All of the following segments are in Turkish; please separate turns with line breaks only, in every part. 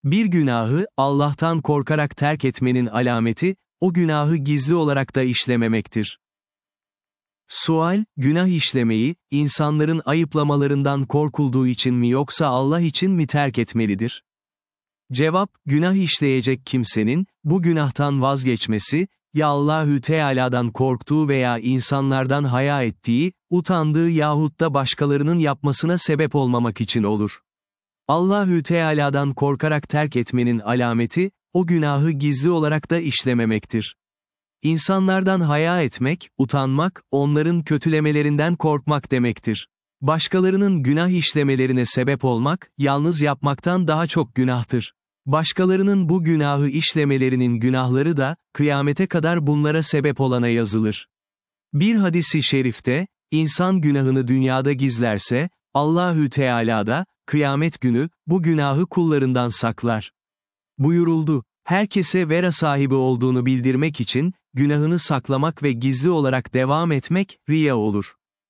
Bir günahı Allah'tan korkarak terk etmenin alameti, o günahı gizli olarak da işlememektir. Sual, günah işlemeyi, insanların ayıplamalarından korkulduğu için mi yoksa Allah için mi terk etmelidir? Cevap, günah işleyecek kimsenin, bu günahtan vazgeçmesi, ya Allahü Teala'dan korktuğu veya insanlardan haya ettiği, utandığı yahut da başkalarının yapmasına sebep olmamak için olur. Allahü Teala'dan korkarak terk etmenin alameti, o günahı gizli olarak da işlememektir. İnsanlardan haya etmek, utanmak, onların kötülemelerinden korkmak demektir. Başkalarının günah işlemelerine sebep olmak, yalnız yapmaktan daha çok günahtır. Başkalarının bu günahı işlemelerinin günahları da, kıyamete kadar bunlara sebep olana yazılır. Bir hadis-i şerifte, insan günahını dünyada gizlerse, Allahü Teala da, kıyamet günü, bu günahı kullarından saklar. Buyuruldu, herkese vera sahibi olduğunu bildirmek için, günahını saklamak ve gizli olarak devam etmek, riya olur.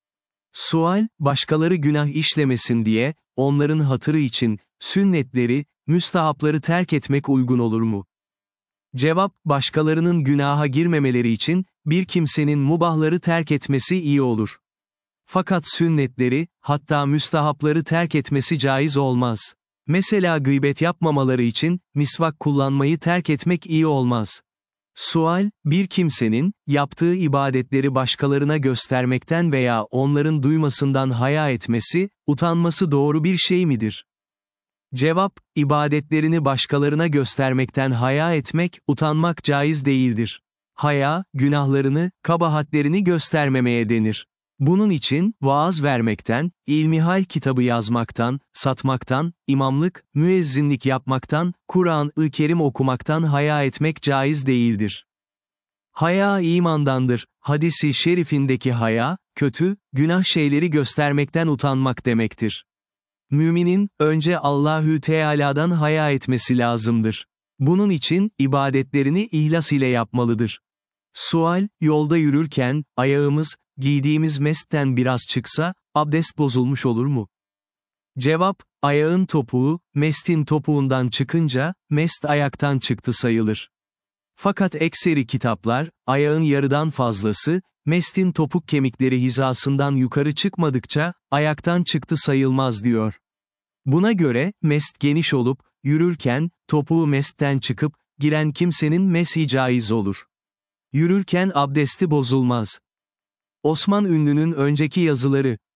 Sual, başkaları günah işlemesin diye, onların hatırı için, sünnetleri, müstahapları terk etmek uygun olur mu? Cevap, başkalarının günaha girmemeleri için, bir kimsenin mubahları terk etmesi iyi olur. Fakat sünnetleri, hatta müstahapları terk etmesi caiz olmaz. Mesela gıybet yapmamaları için, misvak kullanmayı terk etmek iyi olmaz. Sual, bir kimsenin, yaptığı ibadetleri başkalarına göstermekten veya onların duymasından haya etmesi, utanması doğru bir şey midir? Cevap, ibadetlerini başkalarına göstermekten haya etmek, utanmak caiz değildir. Haya, günahlarını, kabahatlerini göstermemeye denir. Bunun için, vaaz vermekten, ilmihal kitabı yazmaktan, satmaktan, imamlık, müezzinlik yapmaktan, Kur'an-ı Kerim okumaktan haya etmek caiz değildir. Haya imandandır, hadisi şerifindeki haya, kötü, günah şeyleri göstermekten utanmak demektir. Müminin, önce Allahü Teala'dan haya etmesi lazımdır. Bunun için, ibadetlerini ihlas ile yapmalıdır. Sual, yolda yürürken, ayağımız, giydiğimiz mestten biraz çıksa, abdest bozulmuş olur mu? Cevap, ayağın topuğu, mestin topuğundan çıkınca, mest ayaktan çıktı sayılır. Fakat ekseri kitaplar, ayağın yarıdan fazlası, mestin topuk kemikleri hizasından yukarı çıkmadıkça, ayaktan çıktı sayılmaz diyor. Buna göre, mest geniş olup, yürürken, topuğu mestten çıkıp, giren kimsenin meshi caiz olur. Yürürken abdesti bozulmaz. Osman Ünlü'nün önceki yazıları,